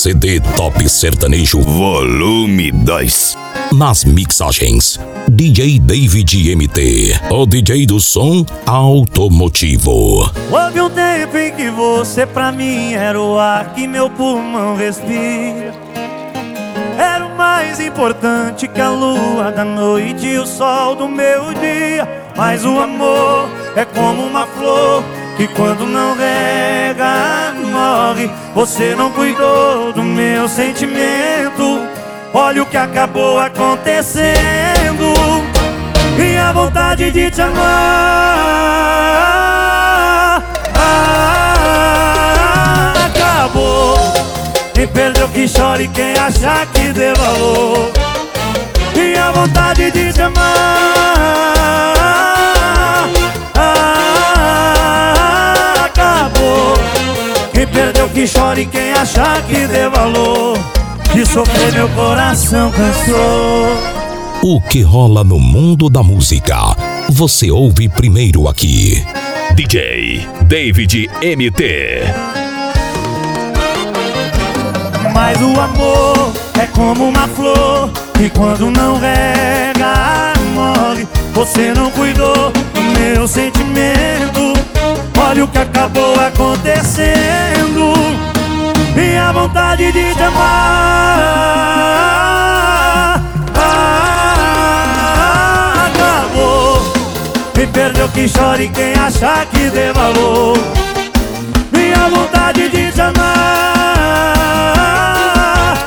CD Top Sertanejo Volume 2. Nas mixagens, DJ David MT, o DJ do som automotivo. Houve um tempo em que você pra mim era o ar que meu pulmão respira. Era o mais importante que a lua da noite e o sol do meu dia. Mas o amor é como uma flor que quando não rega morre. Você não cuidou do meu sentimento. Olha o que acabou acontecendo. E a vontade de te amar acabou. Quem perdeu que chore, quem achar que dê valor. E a vontade de te amar acabou. Quem perdeu que chore, quem achar que dê valor. De sofrer meu coração cansou. O que rola no mundo da música, você ouve primeiro aqui. DJ David MT. Mas o amor é como uma flor que quando não rega morre. Você não cuidou do meu sentimento. Olha o que acabou acontecendo. E a vontade de te amar acabou. Quem perdeu que chore, quem achar que dê valor. E a vontade de te amar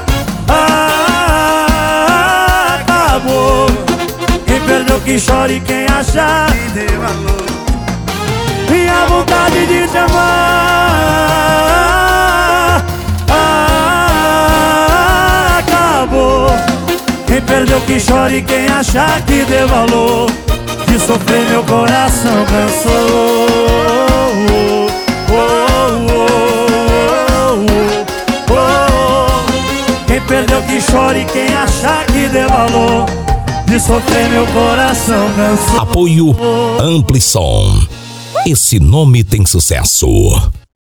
acabou. Quem perdeu que chore, quem achar que dê valor. E a vontade de te amar acabou. Quem perdeu que chore, quem achar que dê valor. De sofrer meu coração cansou. Quem perdeu que chore, quem achar que dê valor. De sofrer meu coração cansou. Apoio Amplison. Esse nome tem sucesso.